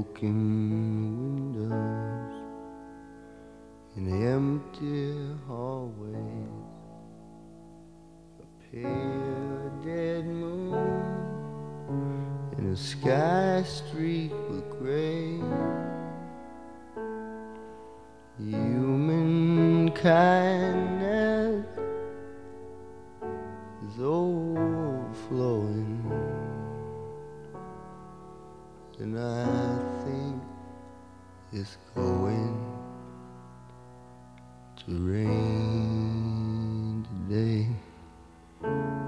broken windows in the empty hallways, a pale dead moon in a sky streaked with gray. Human kindness is overflowing, and I think it's going to rain.